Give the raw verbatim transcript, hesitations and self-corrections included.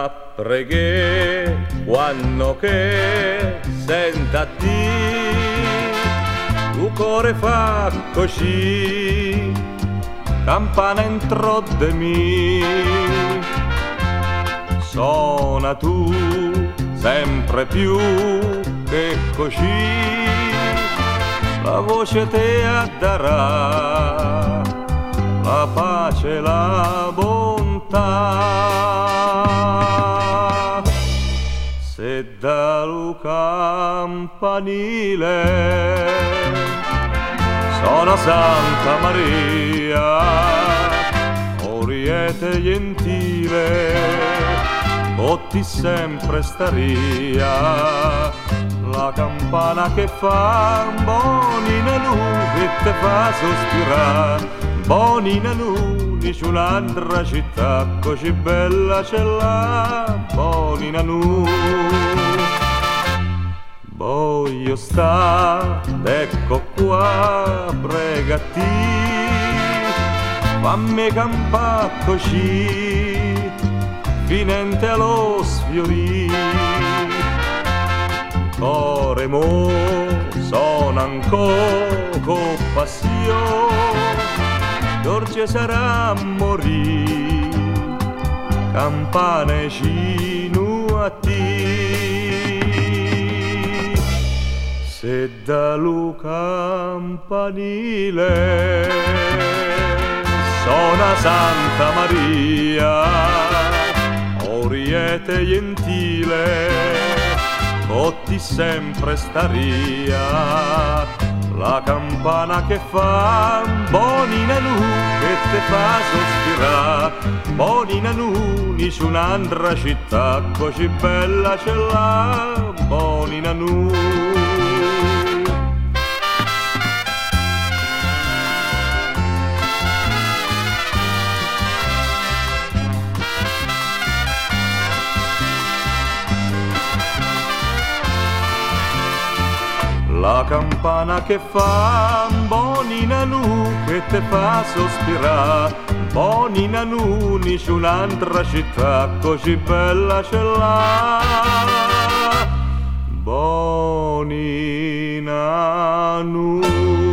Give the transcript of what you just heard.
la preghe quando che senta di tu cuore fa così campana entro de mi suona tu sempre più che così la voce te darà la pace e la bontà. Se dal campanile suona Santa Maria, oriete gentile, botti sempre staria, la campana che fa bonina nu e te fa sospirare. Bonina nu, dice un'altra città così bella c'è là, bonina nu. Voglio sta, ecco qua, pregati, fammi campà così, finente allo sfiorì. Core mo, sono ancora con passione, dolce sarà morì, campane cinu a ti. Se da lu campanile suona Santa Maria, oriete gentile, botti sempre staria, la campana che fa bonina nu che te fa sospirà, bonina nu dice un'altra città così bella c'è là, bonina nu. La campana che fa bonina nu che te fa sospirà, bonina nu dice un'altra città così bella c'è là, bonina nu.